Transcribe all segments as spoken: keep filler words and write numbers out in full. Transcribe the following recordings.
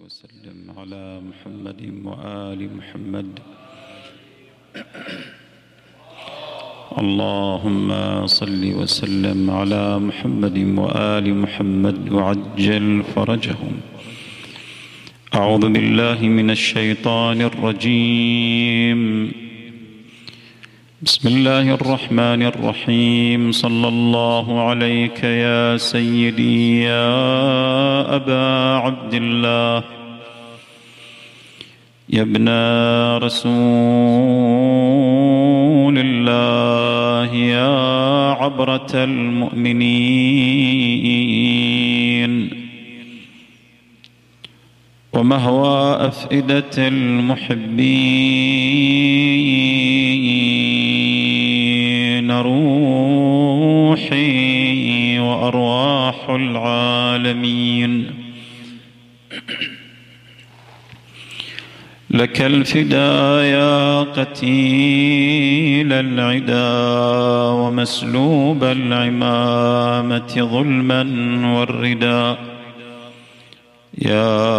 وسلم على محمد وآل محمد. اللهم صل وسلم على محمد وآل محمد وعجل فرجهم. أعوذ بالله من الشيطان الرجيم. بسم الله الرحمن الرحيم. صلى الله عليك يا سيدي يا أبا عبد الله، يا ابن رسول الله، يا عبرة المؤمنين ومهوى أفئدة المحبين، روحي وأرواح العالمين، لك الفداء يا قتيل العدا ومسلوب العمامة ظلما والرداء، يا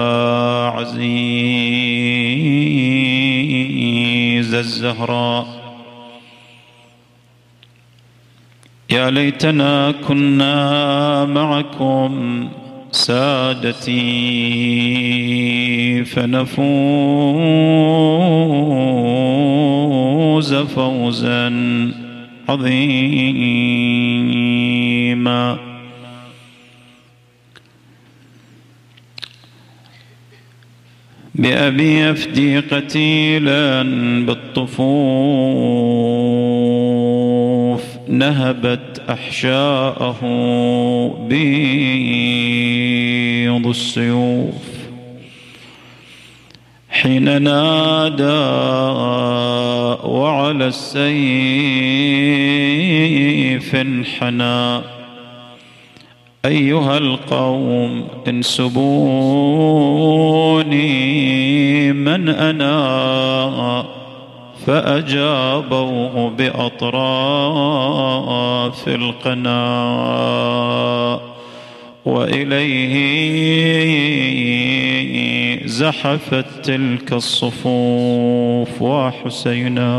عزيز الزهراء. يا ليتنا كنا معكم سادتي فنفوز فوزا عظيما. بأبي أفدي قتيلا بالطفوف، نهبت أحشاءه بيض السيوف، حين نادى وعلى السيف انحنى: أيها القوم انسبوني من أنا، فأجابوه بأطراف القناة، وإليه زحفت تلك الصفوف وحسينا،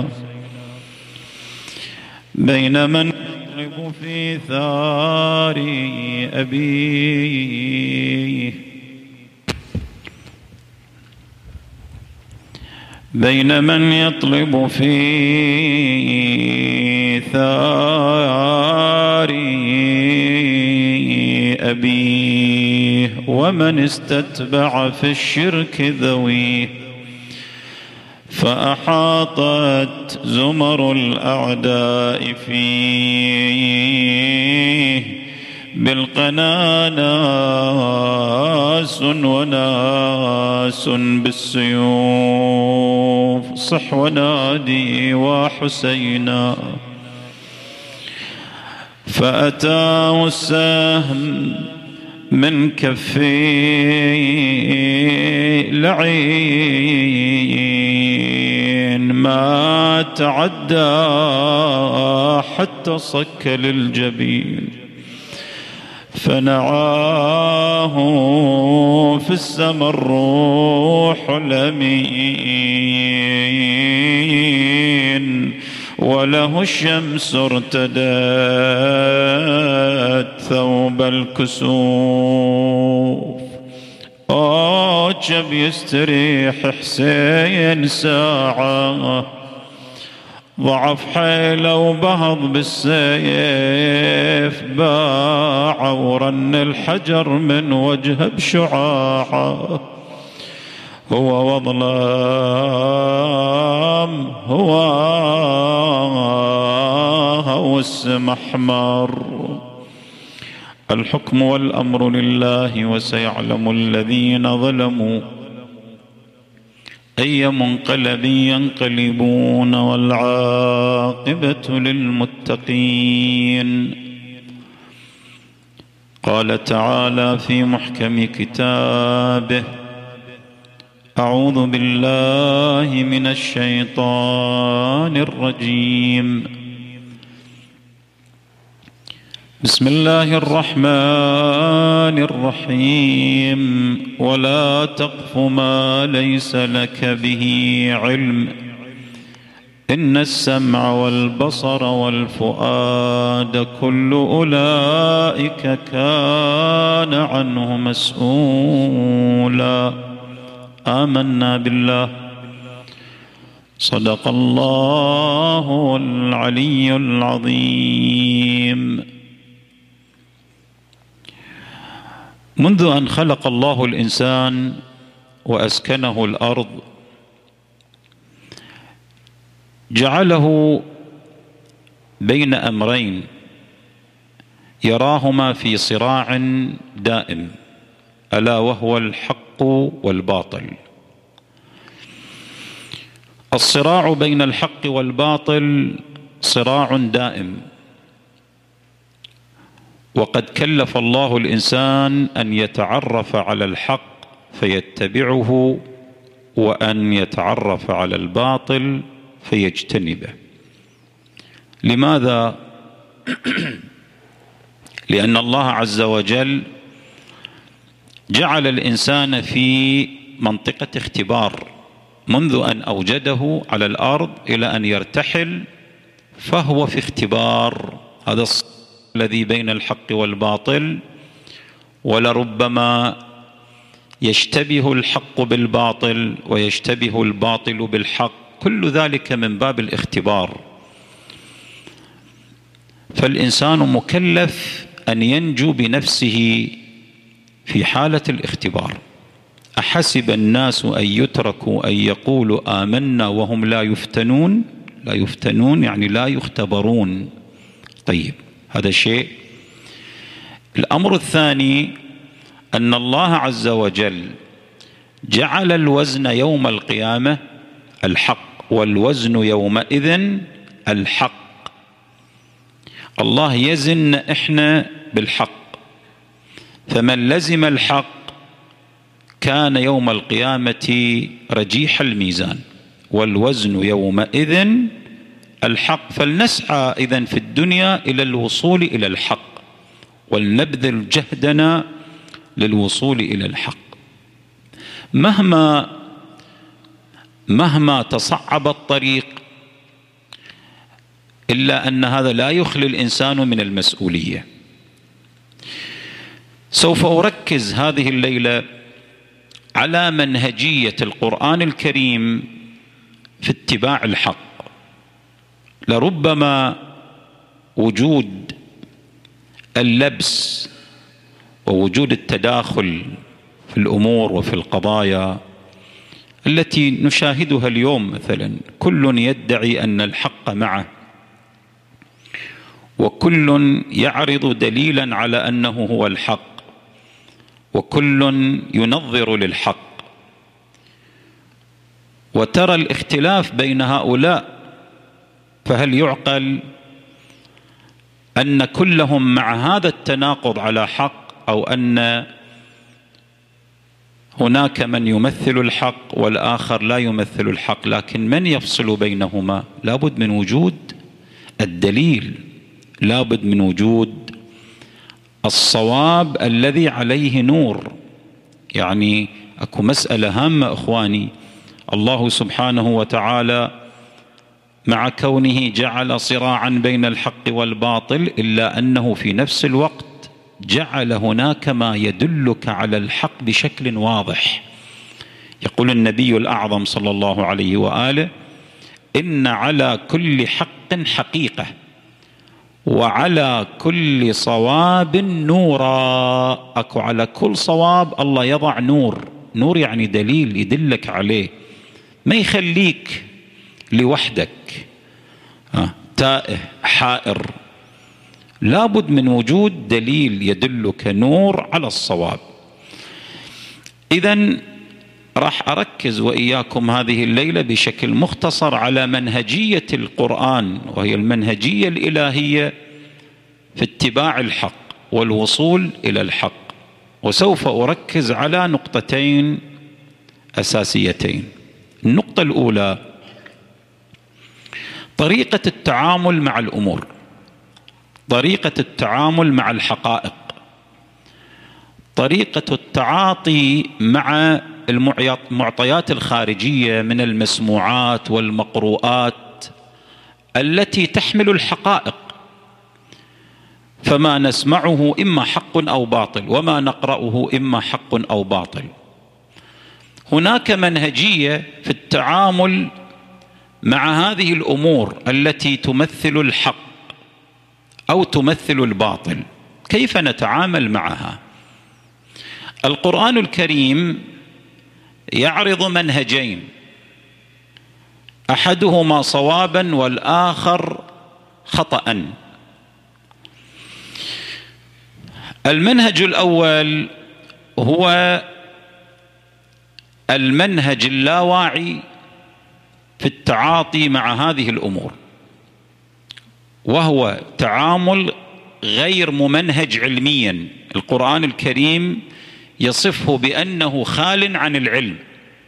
بين من يطلب في ثار أبيه، بين من يطلب في ثار أبيه، ومن استتبع في الشرك ذويه، فأحاطت زمر الأعداء فيه، بالقنا ناس وناس بالسيوف، صح ونادي وحسينا. فأتاه السهم من كفي لعين، ما تعدى حتى صك للجبين، فنعاه في السما الروح الأمين، وله الشمس ارتدت ثوب الكسوف. أوجب يستريح حسين ساعة، ضعف حيله وبهض بالسيف، باع ورن الحجر من وجهه بشعاعه، هو وظلام هو هو السم أحمر. الحكم والأمر لله، وسيعلم الذين ظلموا أي منقلب ينقلبون، والعاقبة للمتقين. قال تعالى في محكم كتابه: أعوذ بالله من الشيطان الرجيم. بسم الله الرحمن الرحيم. ولا تقف ما ليس لك به علم إن السمع والبصر والفؤاد كل أولئك كان عنه مسؤولا. آمنا بالله. صدق الله العلي العظيم. منذ أن خلق الله الإنسان وأسكنه الأرض جعله بين أمرين يراهما في صراع دائم، ألا وهو الحق والباطل. الصراع بين الحق والباطل صراع دائم، وقد كلف الله الإنسان أن يتعرف على الحق فيتبعه، وأن يتعرف على الباطل فيجتنبه. لماذا؟ لأن الله عز وجل جعل الإنسان في منطقة اختبار منذ أن أوجده على الأرض إلى أن يرتحل، فهو في اختبار. هذا الذي بين الحق والباطل، ولربما يشتبه الحق بالباطل ويشتبه الباطل بالحق، كل ذلك من باب الاختبار. فالإنسان مكلف أن ينجو بنفسه في حالة الاختبار. أحسب الناس أن يتركوا أن يقولوا آمنا وهم لا يفتنون. لا يفتنون يعني لا يختبرون. طيب، هذا شيء. الأمر الثاني أن الله عز وجل جعل الوزن يوم القيامة الحق، والوزن يومئذ الحق. الله يزن إحنا بالحق، فمن لزم الحق كان يوم القيامة رجيح الميزان، والوزن يومئذ الحق. فلنسعى إذن في الدنيا إلى الوصول إلى الحق، ولنبذل جهدنا للوصول إلى الحق. مهما مهما تصعب الطريق، إلا أن هذا لا يخلي الإنسان من المسؤولية. سوف أركز هذه الليلة على منهجية القرآن الكريم في اتباع الحق. لربما وجود اللبس ووجود التداخل في الأمور وفي القضايا التي نشاهدها اليوم، مثلا كل يدعي أن الحق معه، وكل يعرض دليلا على أنه هو الحق، وكل ينظر للحق، وترى الاختلاف بين هؤلاء. فهل يعقل أن كلهم مع هذا التناقض على حق، أو أن هناك من يمثل الحق والآخر لا يمثل الحق؟ لكن من يفصل بينهما؟ لابد من وجود الدليل، لابد من وجود الصواب الذي عليه نور. يعني أكو مسألة هامة إخواني، الله سبحانه وتعالى مع كونه جعل صراعا بين الحق والباطل، إلا أنه في نفس الوقت جعل هناك ما يدلك على الحق بشكل واضح. يقول النبي الأعظم صلى الله عليه وآله: إن على كل حق حقيقة، وعلى كل صواب نورا. أكو على كل صواب الله يضع نور. نور يعني دليل يدلك عليه، ما يخليك لوحدك آه. تائه حائر. لابد من وجود دليل يدلك، نور على الصواب. إذن راح أركز وإياكم هذه الليلة بشكل مختصر على منهجية القرآن، وهي المنهجية الإلهية في اتباع الحق والوصول إلى الحق. وسوف أركز على نقطتين أساسيتين. النقطة الأولى طريقة التعامل مع الأمور. طريقة التعامل مع الحقائق، طريقة التعاطي مع المعطيات الخارجية من المسموعات والمقروءات التي تحمل الحقائق، فما نسمعه إما حق أو باطل، وما نقرأه إما حق أو باطل. هناك منهجية في التعامل مع هذه الأمور التي تمثل الحق أو تمثل الباطل. كيف نتعامل معها؟ القرآن الكريم يعرض منهجين، أحدهما صوابا والآخر خطأ. المنهج الأول هو المنهج اللاواعي في التعاطي مع هذه الأمور، وهو تعامل غير ممنهج علميا. القرآن الكريم يصفه بأنه خال عن العلم.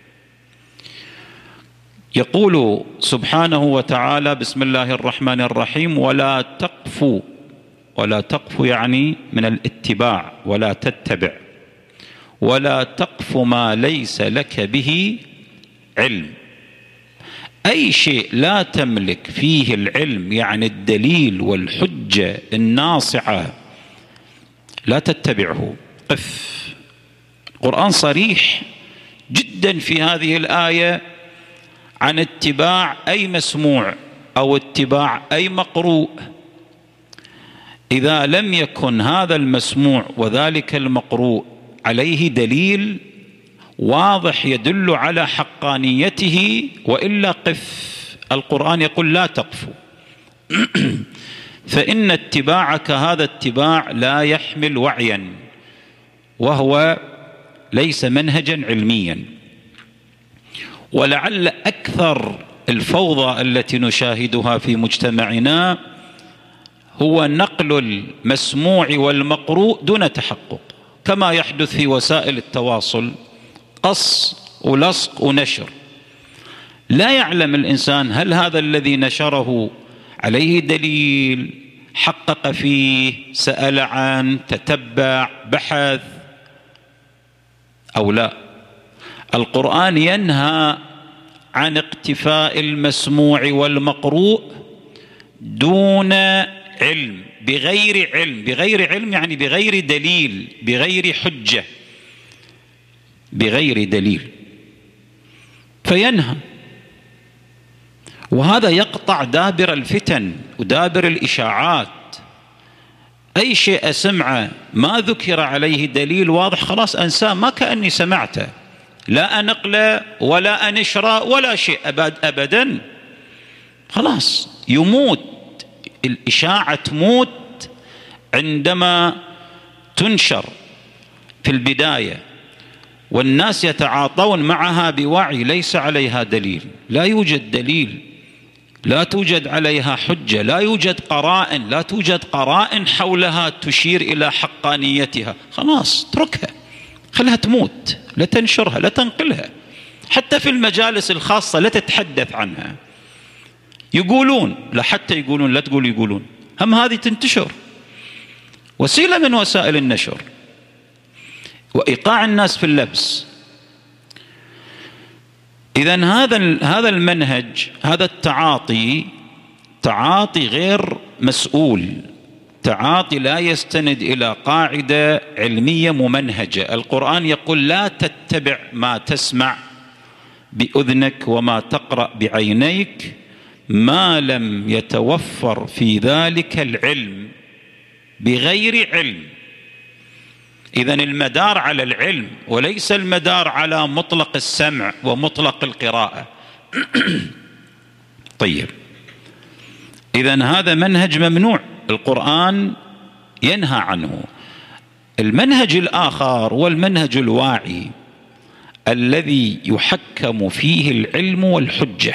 يقول سبحانه وتعالى: بسم الله الرحمن الرحيم: ولا تقف. ولا تقف يعني من الاتباع، ولا تتبع. ولا تقف ما ليس لك به علم. أي شيء لا تملك فيه العلم، يعني الدليل والحجة الناصعة، لا تتبعه، قف. القرآن صريح جدا في هذه الآية عن اتباع أي مسموع أو اتباع أي مقروء. إذا لم يكن هذا المسموع وذلك المقروء عليه دليل واضح يدل على حقانيته، وإلا قف. القرآن يقول: لا تقفوا. فإن اتباعك هذا اتباع لا يحمل وعيا، وهو ليس منهجا علميا. ولعل أكثر الفوضى التي نشاهدها في مجتمعنا هو نقل المسموع والمقروء دون تحقق، كما يحدث في وسائل التواصل، قص ولصق ونشر. لا يعلم الإنسان هل هذا الذي نشره عليه دليل، حقق فيه، سأل عنه، تتبع، بحث أو لا. القرآن ينهى عن اقتفاء المسموع والمقروء دون علم، بغير علم. بغير علم يعني بغير دليل، بغير حجة، بغير دليل، فينهى. وهذا يقطع دابر الفتن ودابر الإشاعات. أي شيء أسمعه ما ذكر عليه دليل واضح، خلاص أنساه، ما كأني سمعته، لا أنقله ولا أنشره ولا شيء أبدا. خلاص يموت الإشاعة، تموت عندما تنشر في البداية والناس يتعاطون معها بوعي ليس عليها دليل. لا يوجد دليل، لا توجد عليها حجة، لا يوجد قرائن، لا توجد قرائن حولها تشير إلى حقانيتها. خلاص اتركها، خلها تموت، لا تنشرها، لا تنقلها. حتى في المجالس الخاصة لا تتحدث عنها. يقولون، لا حتى يقولون، لا تقول يقولون، هم هذه تنتشر، وسيلة من وسائل النشر وإيقاع الناس في اللبس. إذن هذا هذا المنهج، هذا التعاطي، تعاطي غير مسؤول، تعاطي لا يستند إلى قاعدة علمية ممنهجة. القرآن يقول: لا تتبع ما تسمع بأذنك وما تقرأ بعينيك ما لم يتوفر في ذلك العلم، بغير علم. إذن المدار على العلم وليس المدار على مطلق السمع ومطلق القراءة. طيب، إذن هذا منهج ممنوع، القرآن ينهى عنه. المنهج الآخر هو المنهج الواعي الذي يحكم فيه العلم والحجة.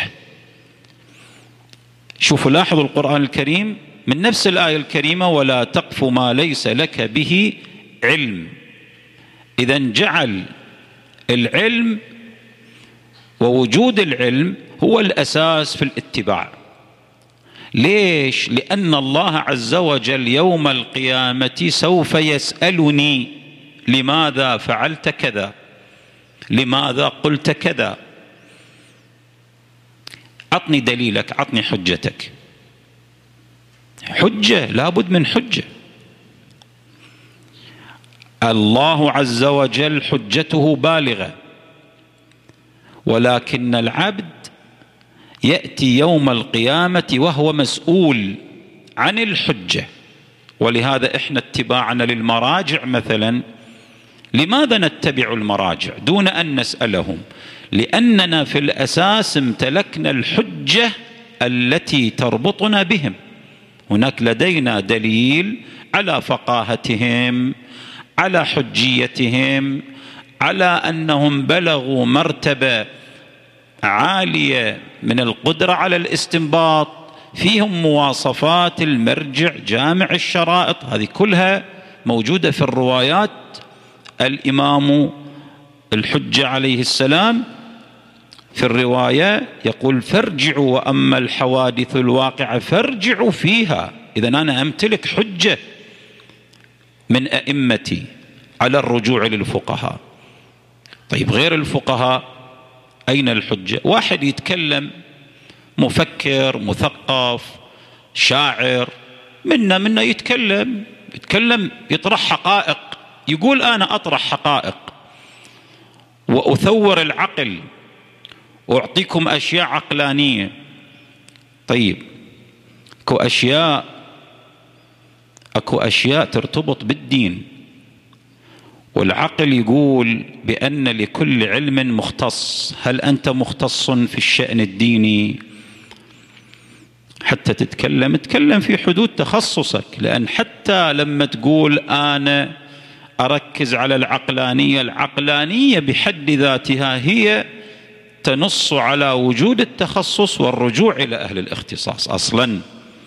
شوفوا، لاحظوا القرآن الكريم من نفس الآية الكريمة: ولا تقف ما ليس لك به علم. إذن جعل العلم ووجود العلم هو الأساس في الاتباع. ليش؟ لأن الله عز وجل يوم القيامة سوف يسألني لماذا فعلت كذا، لماذا قلت كذا. عطني دليلك، عطني حجتك. حجة، لابد من حجة. الله عز وجل حجته بالغة، ولكن العبد يأتي يوم القيامة وهو مسؤول عن الحجة. ولهذا إحنا اتباعنا للمراجع مثلا، لماذا نتبع المراجع دون أن نسألهم؟ لأننا في الأساس امتلكنا الحجة التي تربطنا بهم. هناك لدينا دليل على فقاهتهم، على حجيتهم، على أنهم بلغوا مرتبة عالية من القدرة على الاستنباط، فيهم مواصفات المرجع جامع الشرائط، هذه كلها موجودة في الروايات. الإمام الحجة عليه السلام في الرواية يقول: فارجعوا وأما الحوادث الواقعة فارجعوا فيها. إذا أنا أمتلك حجة من أئمتي على الرجوع للفقهاء. طيب غير الفقهاء أين الحجة؟ واحد يتكلم مفكر مثقف شاعر منا منا يتكلم يتكلم يطرح حقائق، يقول أنا أطرح حقائق وأثور العقل وأعطيكم أشياء عقلانية. طيب أكو أشياء أكو أشياء ترتبط بالدين، والعقل يقول بأن لكل علم مختص. هل أنت مختص في الشأن الديني؟ حتى تتكلم تكلم في حدود تخصصك، لأن حتى لما تقول أنا أركز على العقلانية، العقلانية بحد ذاتها هي تنص على وجود التخصص والرجوع إلى أهل الاختصاص أصلا.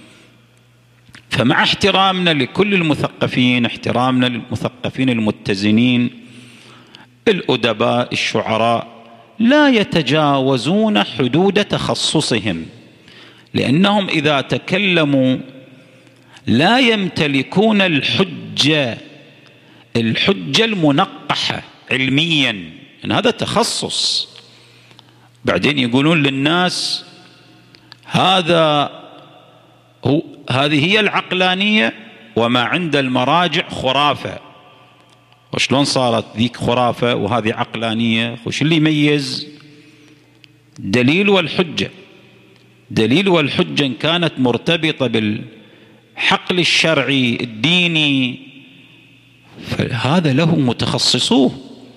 فمع احترامنا لكل المثقفين، احترامنا للمثقفين المتزنين الأدباء الشعراء، لا يتجاوزون حدود تخصصهم، لأنهم إذا تكلموا لا يمتلكون الحجة الحجة المنقحة علميا، إن هذا تخصص. بعدين يقولون للناس هذا هو هذه هي العقلانية، وما عند المراجع خرافة. وشلون صارت ذيك خرافة وهذه عقلانية؟ وش اللي يميز؟ دليل والحجة. دليل والحجة إن كانت مرتبطة بالحقل الشرعي الديني فهذا له متخصصوه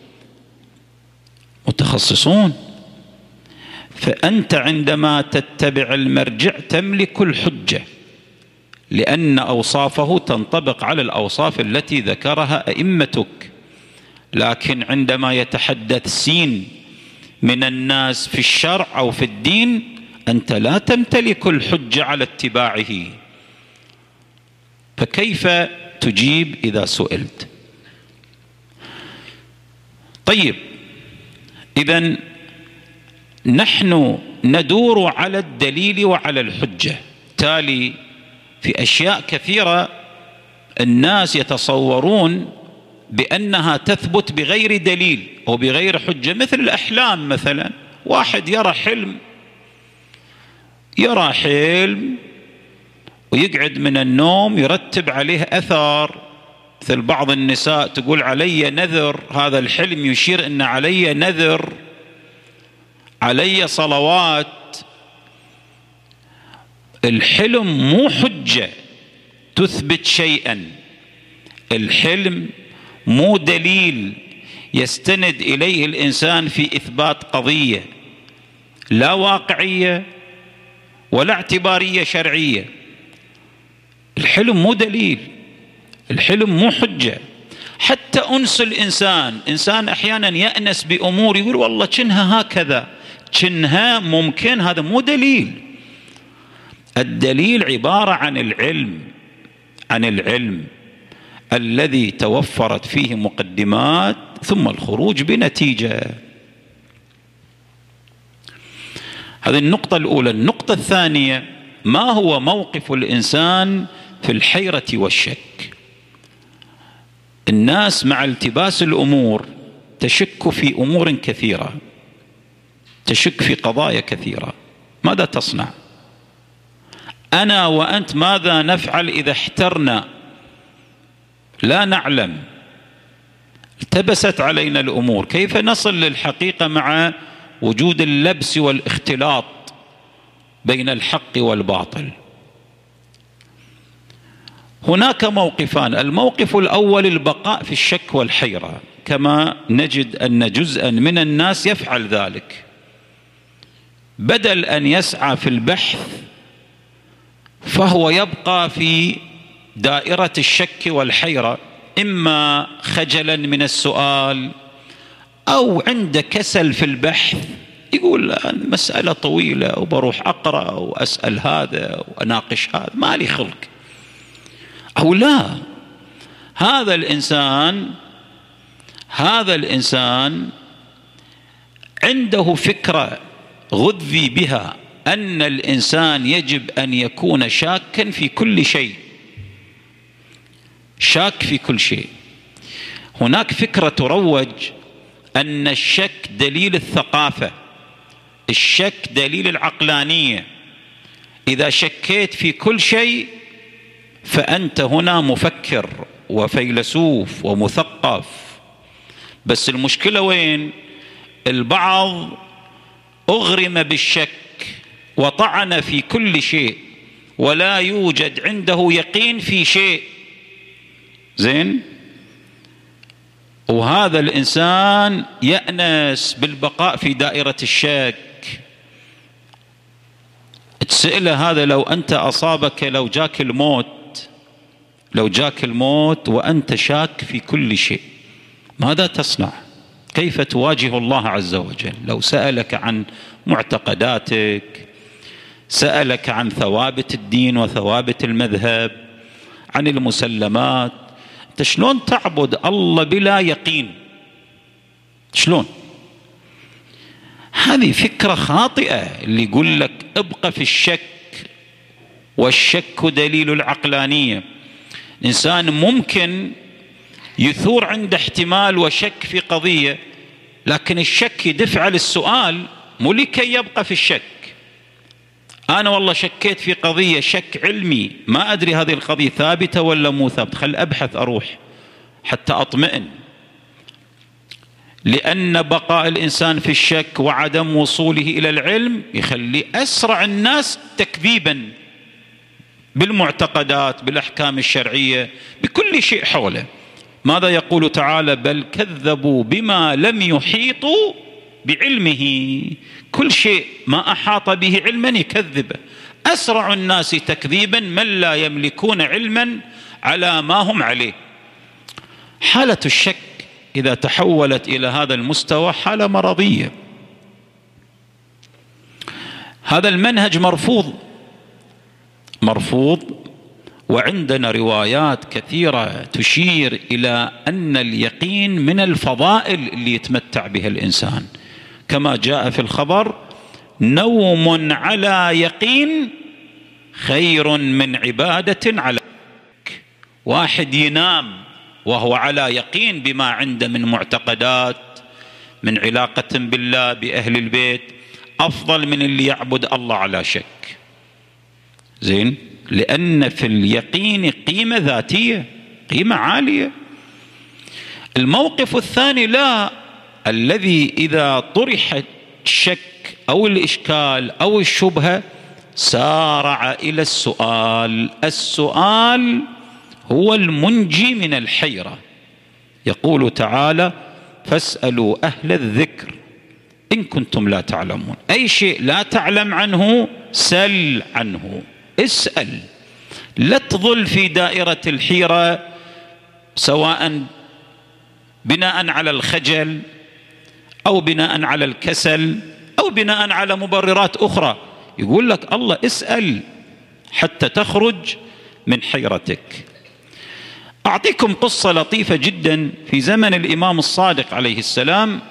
متخصصون. فأنت عندما تتبع المرجع تملك الحجة، لأن أوصافه تنطبق على الأوصاف التي ذكرها أئمتك. لكن عندما يتحدث سين من الناس في الشرع أو في الدين أنت لا تمتلك الحجة على اتباعه، فكيف تجيب إذا سئلت؟ طيب إذن نحن ندور على الدليل وعلى الحجة. تالي في أشياء كثيرة الناس يتصورون بأنها تثبت بغير دليل أو بغير حجة، مثل الأحلام مثلا. واحد يرى حلم يرى حلم ويقعد من النوم يرتب عليه أثر، مثل بعض النساء تقول علي نذر، هذا الحلم يشير أن علي نذر، علي صلوات. الحلم مو حجة تثبت شيئا، الحلم مو دليل يستند إليه الإنسان في إثبات قضية لا واقعية ولا اعتبارية شرعية. الحلم مو دليل، الحلم مو حجة. حتى أنس الإنسان، إنسان أحيانا يأنس بأمور يقول والله كنها هكذا، كنها ممكن، هذا مو دليل. الدليل عبارة عن العلم، عن العلم الذي توفرت فيه مقدمات ثم الخروج بنتيجة. هذه النقطة الأولى. النقطة الثانية ما هو موقف الإنسان في الحيرة والشك؟ الناس مع التباس الأمور تشك في أمور كثيرة، تشك في قضايا كثيرة. ماذا تصنع؟ أنا وأنت ماذا نفعل إذا احترنا؟ لا نعلم، التبست علينا الأمور، كيف نصل للحقيقة مع وجود اللبس والاختلاط بين الحق والباطل؟ هناك موقفان. الموقف الأول البقاء في الشك والحيرة، كما نجد أن جزءا من الناس يفعل ذلك، بدل أن يسعى في البحث فهو يبقى في دائرة الشك والحيرة، إما خجلا من السؤال أو عند كسل في البحث، يقول المسألة طويلة وبروح أقرأ وأسأل هذا وأناقش هذا، ما لي خلق. أو لا، هذا الإنسان هذا الإنسان عنده فكرة غذي بها أن الإنسان يجب أن يكون شاكا في كل شيء، شاك في كل شيء. هناك فكرة تروج أن الشك دليل الثقافة، الشك دليل العقلانية، إذا شكيت في كل شيء فأنت هنا مفكر وفيلسوف ومثقف. بس المشكلة وين؟ البعض أغرم بالشك وطعن في كل شيء ولا يوجد عنده يقين في شيء. زين؟ وهذا الإنسان يأنس بالبقاء في دائرة الشك. تسأله هذا لو أنت أصابك، لو جاك الموت لو جاك الموت وأنت شاك في كل شيء، ماذا تصنع؟ كيف تواجه الله عز وجل؟ لو سألك عن معتقداتك، سألك عن ثوابت الدين وثوابت المذهب، عن المسلمات، أنت شلون تعبد الله بلا يقين؟ شلون؟ هذه فكرة خاطئة اللي يقول لك ابقى في الشك، والشك دليل العقلانية. الإنسان ممكن يثور عند احتمال وشك في قضية، لكن الشك يدفع للسؤال مو لكي يبقى في الشك. أنا والله شكيت في قضية شك علمي، ما أدري هذه القضية ثابتة ولا مو ثابتة، خل أبحث أروح حتى أطمئن. لأن بقاء الإنسان في الشك وعدم وصوله إلى العلم يخلي أسرع الناس تكذيبا بالمعتقدات، بالأحكام الشرعية، بكل شيء حوله. ماذا يقول تعالى؟ بل كذبوا بما لم يحيطوا بعلمه، كل شيء ما أحاط به علما يكذبه. أسرع الناس تكذيبا من لا يملكون علما على ما هم عليه. حالة الشك إذا تحولت إلى هذا المستوى حالة مرضية. هذا المنهج مرفوض مرفوض وعندنا روايات كثيرة تشير إلى أن اليقين من الفضائل اللي يتمتع بها الإنسان، كما جاء في الخبر: نوم على يقين خير من عبادة على شك. واحد ينام وهو على يقين بما عنده من معتقدات، من علاقة بالله، بأهل البيت، أفضل من اللي يعبد الله على شك. زين؟ لأن في اليقين قيمة ذاتية، قيمة عالية. الموقف الثاني لا، الذي إذا طرح الشك أو الإشكال أو الشبهة سارع إلى السؤال. السؤال هو المنجي من الحيرة. يقول تعالى: فاسألوا أهل الذكر إن كنتم لا تعلمون. أي شيء لا تعلم عنه سل عنه، اسأل. لا تظل في دائرة الحيرة، سواء بناء على الخجل أو بناء على الكسل أو بناء على مبررات أخرى. يقول لك الله اسأل حتى تخرج من حيرتك. أعطيكم قصة لطيفة جدا. في زمن الإمام الصادق عليه السلام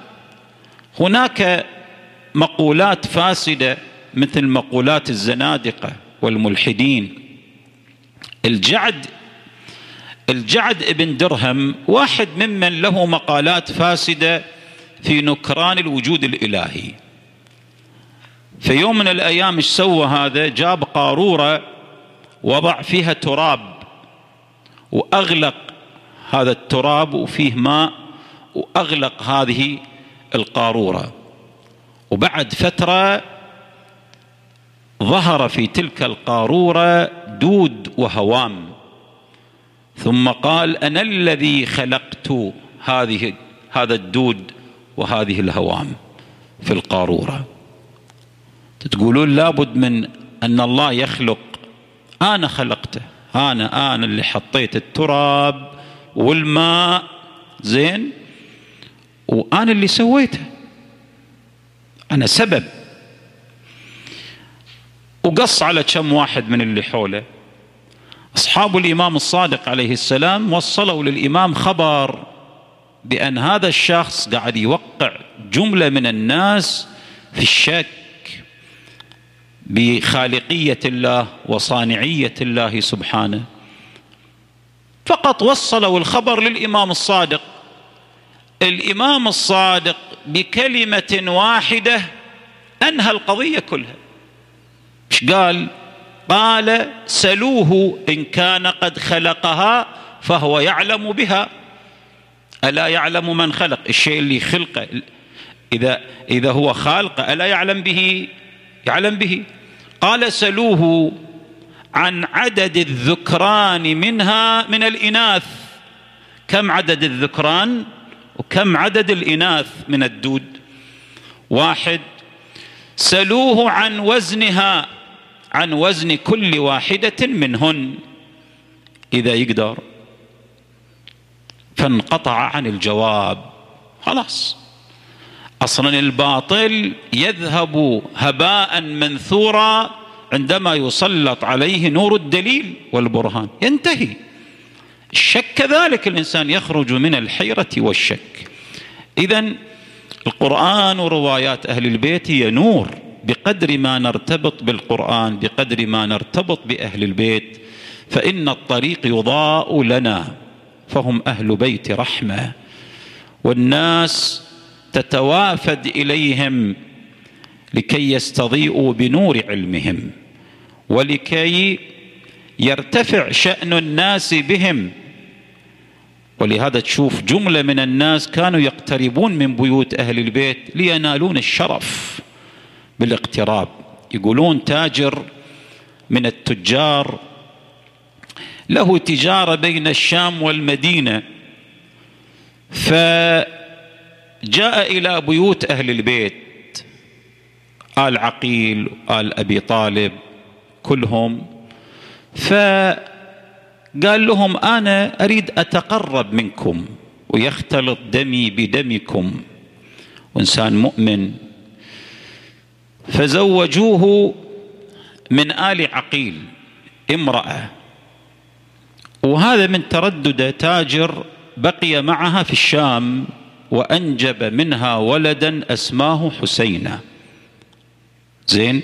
هناك مقولات فاسدة مثل مقولات الزنادقة والملحدين. الجعد الجعد ابن درهم واحد ممن له مقالات فاسدة في نكران الوجود الإلهي. في يوم من الأيام ايش سوى هذا؟ جاب قارورة وضع فيها تراب وأغلق هذا التراب وفيه ماء وأغلق هذه القارورة، وبعد فترة ظهر في تلك القارورة دود وهوام، ثم قال أنا الذي خلقت هذه هذا الدود وهذه الهوام في القارورة. تقولون لابد من أن الله يخلق، أنا خلقته، أنا أنا اللي حطيت التراب والماء زين، وأنا اللي سويته، أنا سبب. وقص على كم واحد من اللي حوله. أصحاب الإمام الصادق عليه السلام وصلوا للإمام خبر بأن هذا الشخص قاعد يوقع جملة من الناس في الشك بخالقية الله وصانعية الله سبحانه. فقط وصلوا الخبر للإمام الصادق. الإمام الصادق بكلمة واحدة أنهى القضية كلها. إيش قال؟ قال سلوه إن كان قد خلقها فهو يعلم بها. ألا يعلم من خلق؟ الشيء اللي خلقه إذا, إذا هو خالق ألا يعلم به؟ يعلم به. قال سلوه عن عدد الذكران منها من الإناث، كم عدد الذكران وكم عدد الإناث من الدود؟ واحد. سلوه عن وزنها، عن وزن كل واحدة منهن إذا يقدر. فانقطع عن الجواب. خلاص، أصلا الباطل يذهب هباء منثورا عندما يسلط عليه نور الدليل والبرهان، ينتهي. الشك كذلك، الإنسان يخرج من الحيرة والشك. إذن القرآن وروايات أهل البيت هي نور. بقدر ما نرتبط بالقرآن، بقدر ما نرتبط بأهل البيت، فإن الطريق يضاء لنا، فهم أهل بيت رحمة، والناس تتوافد إليهم لكي يستضيئوا بنور علمهم، ولكي يرتفع شأن الناس بهم. ولهذا تشوف جملة من الناس كانوا يقتربون من بيوت أهل البيت لينالون الشرف بالاقتراب. يقولون تاجر من التجار له تجارة بين الشام والمدينة، فجاء إلى بيوت أهل البيت، آل عقيل وآل أبي طالب كلهم، فقال لهم أنا أريد أتقرب منكم ويختلط دمي بدمكم، وإنسان مؤمن. فزوجوه من آل عقيل امرأة، وهذا من تردد تاجر بقي معها في الشام وأنجب منها ولدا أسماه حسينة. زين.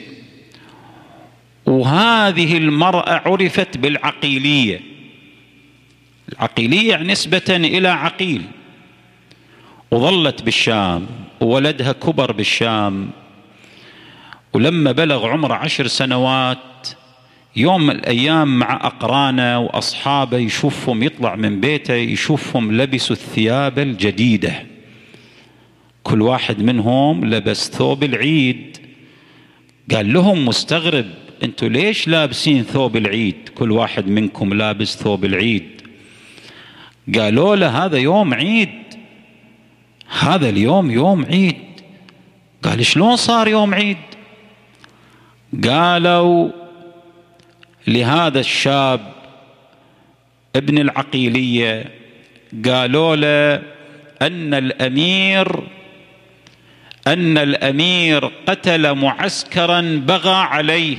وهذه المرأة عرفت بالعقيلية. العقيلية نسبة إلى عقيل، وظلت بالشام، وولدها كبر بالشام. ولما بلغ عمر عشر سنوات، يوم من الأيام مع أقرانه وأصحابه يشوفهم يطلع من بيته، يشوفهم لبسوا الثياب الجديدة، كل واحد منهم لبس ثوب العيد. قال لهم مستغرب، أنتوا ليش لابسين ثوب العيد؟ كل واحد منكم لابس ثوب العيد. قالوا له هذا يوم عيد، هذا اليوم يوم عيد. قال شلون صار يوم عيد؟ قالوا لهذا الشاب ابن العقيلية، قالوا له أن الأمير أن الأمير قتل معسكرا بغى عليه،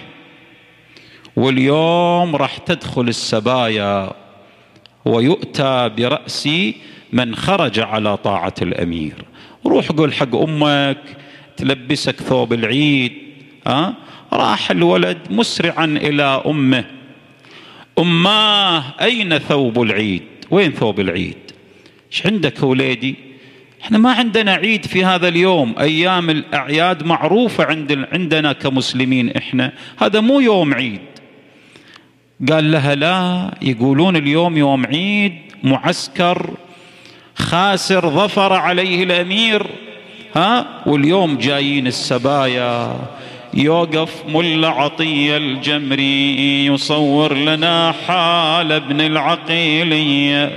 واليوم راح تدخل السبايا ويؤتى برأس من خرج على طاعة الأمير. روح قول حق أمك تلبسك ثوب العيد ها راح الولد مسرعا إلى أمه: أماه أين ثوب العيد؟ وين ثوب العيد؟ إيش عندك وليدي؟ إحنا ما عندنا عيد في هذا اليوم، أيام الأعياد معروفة عند عندنا كمسلمين، إحنا هذا مو يوم عيد. قال لها: لا، يقولون اليوم يوم عيد، معسكر خاسر ظفر عليه الأمير، ها واليوم جايين السبايا. يوقف ملا عطية الجمري يصور لنا حال ابن العقيلية،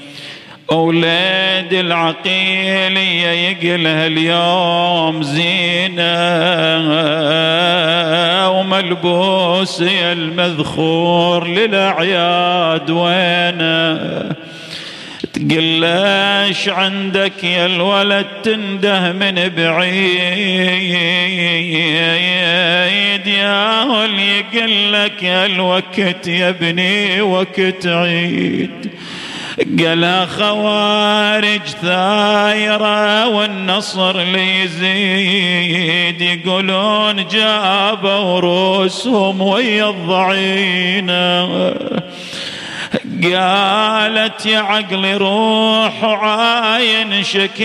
أولاد العقيلية يقلها اليوم زينة وملبوس يا المذخور للأعياد وينه. تقول ليش عندك يا الولد تنده من بعيد؟ يا هل يقول لك يا الوقت يا ابني وقت عيد. قالها: خوارج ثايرة والنصر ليزيد، يقولون جابوا روسهم ويا الضعينة. قالت: يا عقلي روح وعاين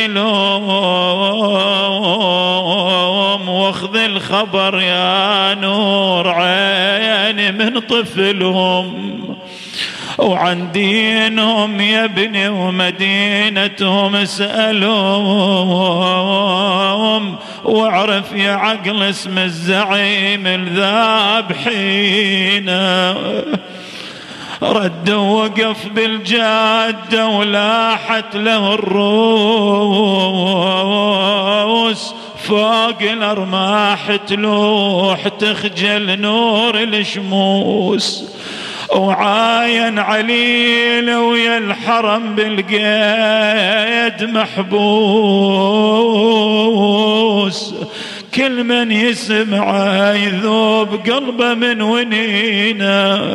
شكلهم واخذ الخبر يا نور عيني من طفلهم، وعن دينهم يا ابني ومدينتهم اسألهم، واعرف يا عقل اسم الزعيم الذابحين. رد ووقف بالجادة ولاحت له الروس، فوق الأرماح تلوح تخجل نور الشموس، وعاين عليل ويا الحرم بالقيد محبوس، كل من يسمع يذوب قلبه من ونينه.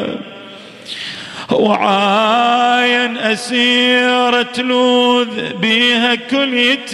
وعاين أسيرة تلوذ بيها كل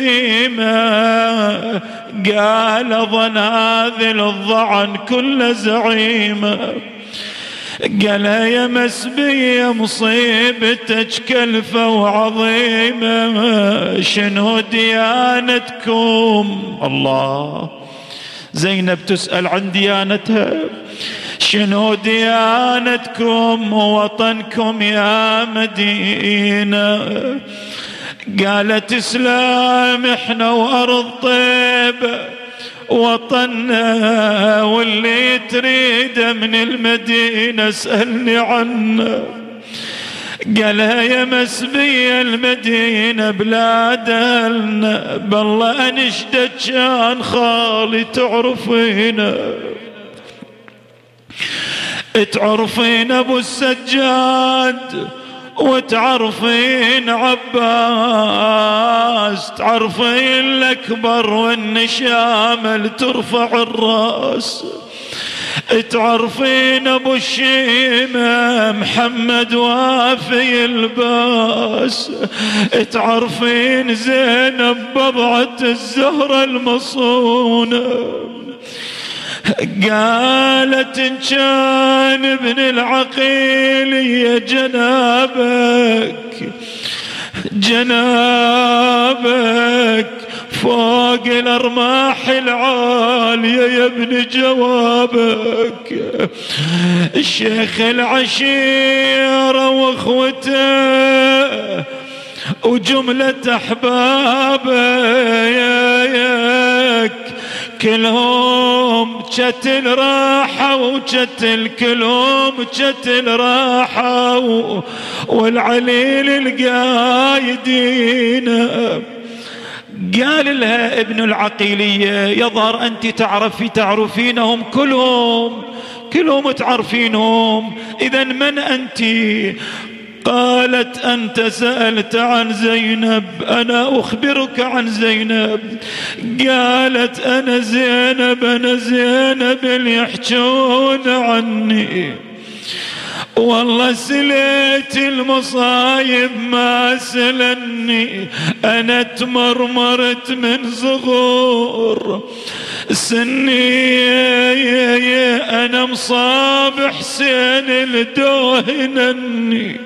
يتيمة، قال ظناذل الضعن كل زعيمة. قال: يا مسبية مصيبتك كلفة وعظيمة، شنو ديانتكم؟ الله، زينب تسأل عن ديانتها: شنو ديانتكم ووطنكم يا مدينة؟ قالت: إسلام إحنا وأرض طيبة وطننا، واللي تريده من المدينة اسألني عنه. قالها: يا مسبية المدينة بلادنا، بالله أنشدك كان خالي تعرفينا، تعرفين أبو السجاد وتعرفين عباس، تعرفين الأكبر والنشامل ترفع الرأس، تعرفين أبو الشيمة محمد وافي الباس، تعرفين زينب بضعة الزهرة المصونة. قالت: إن كان ابن العقيل يا جنابك جنابك فوق الأرماح العالية يا ابن جوابك، الشيخ العشيرة واخوته وجملة أحبابه ياك كلهم شتل راحة وشتل كلهم شتل راحة، والعليل القايدين. قال لها ابن العقيلية: يظهر أنت تعرفي تعرفينهم كلهم كلهم تعرفينهم، إذن من أنت؟ قالت: أنت سألت عن زينب، أنا أخبرك عن زينب. قالت: أنا زينب أنا زينب اللي يحجون عني، والله سليت المصايب ما سلني، أنا تمرمرت من صغور، سني أنا مصاب حسين الدوهنني،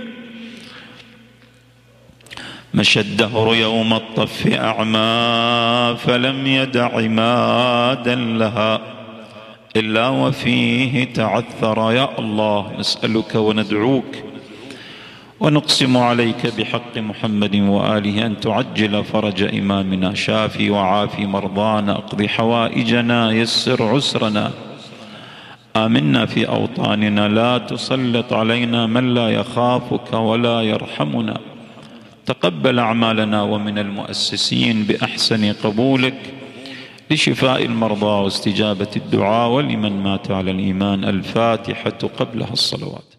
مشى الدهر يوم الطف أعمى فلم يدع عمادا لها إلا وفيه تعثر. يا الله نسألك وندعوك ونقسم عليك بحق محمد وآله أن تعجل فرج إمامنا، شافي وعافي مرضانا، اقض حوائجنا، يسر عسرنا، آمنا في أوطاننا، لا تسلط علينا من لا يخافك ولا يرحمنا. تقبل أعمالنا ومن المؤسسين بأحسن قبولك لشفاء المرضى واستجابة الدعاء ولمن مات على الإيمان. الفاتحة قبلها الصلوات.